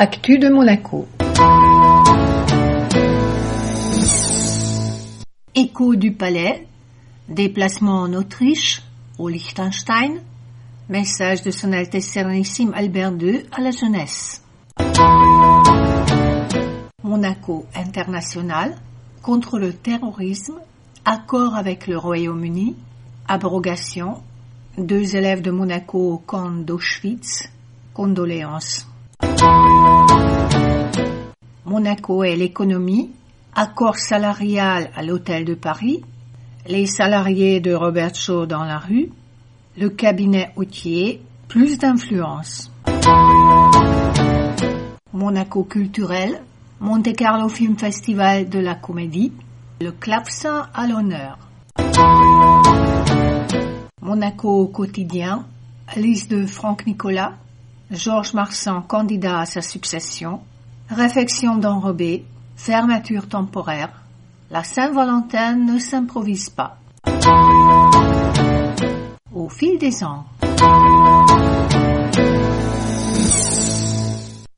Actu de Monaco. Écho du Palais, déplacement en Autriche, au Liechtenstein, message de Son Altesse Sérénissime Albert II à la jeunesse. Monaco international, contre le terrorisme, accord avec le Royaume-Uni, abrogation, 2 élèves de Monaco au camp d'Auschwitz, condoléances. Monaco et l'économie, accord salarial à l'Hôtel de Paris, les salariés de Robert Shaw dans la rue, le cabinet Autier, plus d'influence. Monaco culturel, Monte Carlo Film Festival de la Comédie, le clavecin à l'honneur. Monaco au quotidien, liste de Franck Nicolas, Georges Marsan candidat à sa succession, réfection d'enrobé, fermeture temporaire, la Saint-Valentin ne s'improvise pas. Au fil des ans.